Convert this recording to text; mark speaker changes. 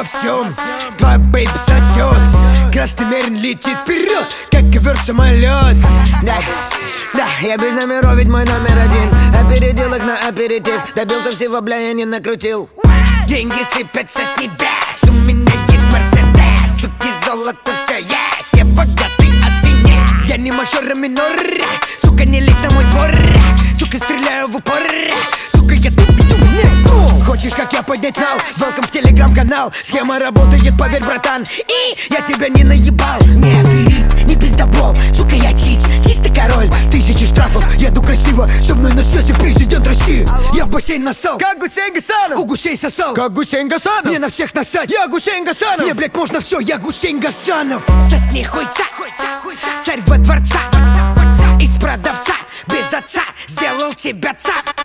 Speaker 1: всем. Твоя бэйби сосет, красный мерин летит вперед, как ковер-самолет. Да, я без номеров, ведь мой номер один. Опередил их на аперитив, добился всего, бля, я не накрутил. Деньги сыпятся с небес, у меня есть Мерседес. Суки, золото, все есть, я богатый, а ты нет. Я не мажор, а минор, сука, не лезь на мой двор. Сука, стреляю в упор, сука, я тут веду не. Хочешь, как я поднять нал? Welcome в телеграм-канал. Схема работает, поверь, братан. И я тебя не наебал. Не аферист, не пиздобол, сука, я чистый король. 1000 штрафов, еду красиво, со мной на связи президент России. Я в бассейн насал, как Гусейн Гасанов. У гусей сосал, как Гусейн Гасанов. Мне на всех насать, я Гусейн Гасанов. Мне, блядь, можно все, я Гусейн Гасанов. Сосни хуйца, царь во дворца. Из продавца, без отца, сделал тебя цап.